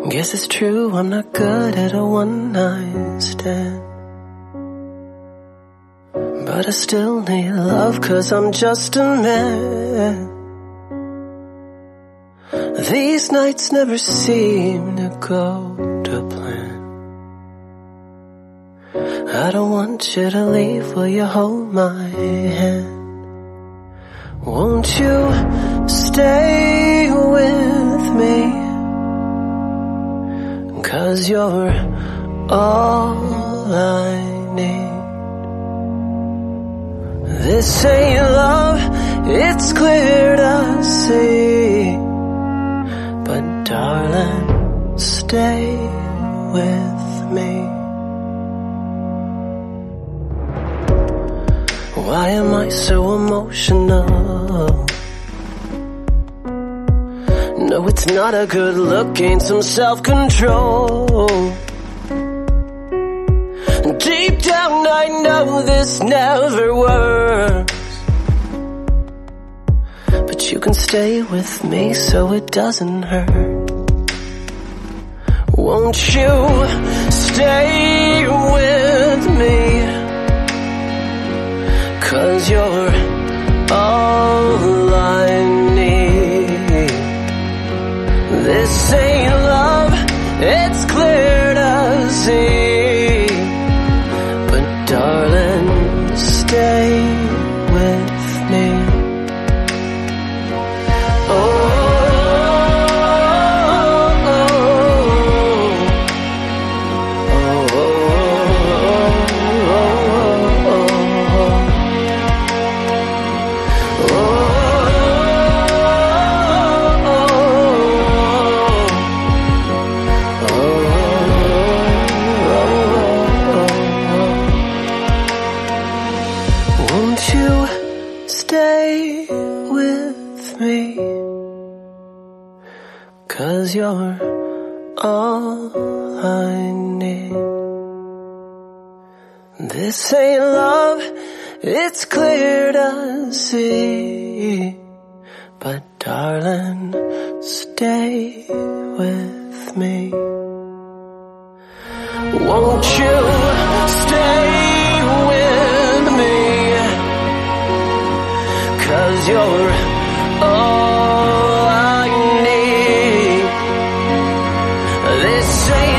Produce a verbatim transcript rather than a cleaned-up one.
Guess it's true, I'm not good at a one-night stand, but I still need love, 'cause I'm just a man. These nights never seem to go to plan. I don't want you to leave, will you hold my hand? Won't you stay with me? 'Cause you're all I need. This ain't love, it's clear to see, but darling, stay with me. Why am I so emotional? No, it's not a good look, gain some self-control. Deep down I know this never works, but you can stay with me so it doesn't hurt. Won't you stay with me? 'Cause you're all I need. This ain't love, it's clear to see, but darling, stay with me. Oh, oh, oh, oh, oh, oh, won't you stay with me? 'Cause you're all I need. This ain't love, it's clear to see, but darling, stay with me. Won't you stay with me? 'Cause you're all I need. This ain't